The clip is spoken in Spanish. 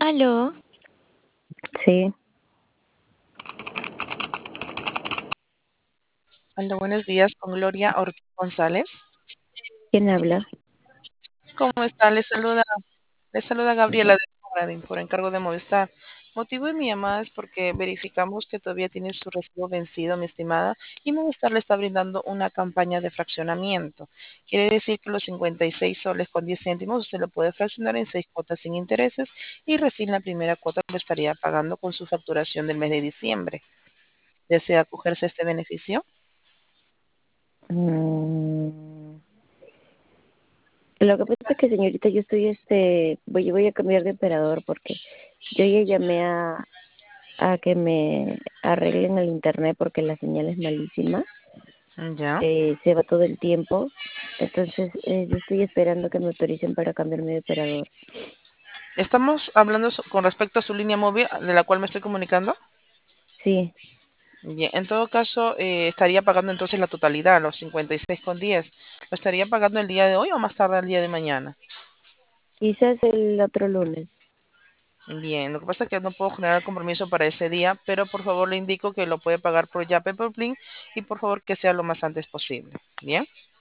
Aló, Sí, Hola, buenos días con Gloria Ortiz González. ¿quién habla? ¿Cómo está? Le saluda Gabriela de Moradín por encargo de Movistar. Motivo de mi llamada es porque verificamos que todavía tiene su recibo vencido, mi estimada, y Movistar le está brindando una campaña de fraccionamiento. Quiere decir que los 56 soles con 10 céntimos usted lo puede fraccionar en 6 cuotas sin intereses y recién la primera cuota lo estaría pagando con su facturación del mes de diciembre. ¿Desea acogerse a este beneficio? Mm, lo que pasa es que, señorita, yo estoy, voy a cambiar de operador porque yo ya llamé a que me arreglen el internet porque la señal es malísima, Ya. se va todo el tiempo, entonces yo estoy esperando que me autoricen para cambiarme de operador. Estamos hablando con respecto a su línea móvil de la cual me estoy comunicando. Sí, Bien, en todo caso, estaría pagando entonces la totalidad, los 56,10. ¿Lo estaría pagando el día de hoy o más tarde el día de mañana? quizás el otro lunes. Bien, lo que pasa es que no puedo generar compromiso para ese día, pero por favor le indico que lo puede pagar por Yape por Plin y por favor que sea lo más antes posible. Bien.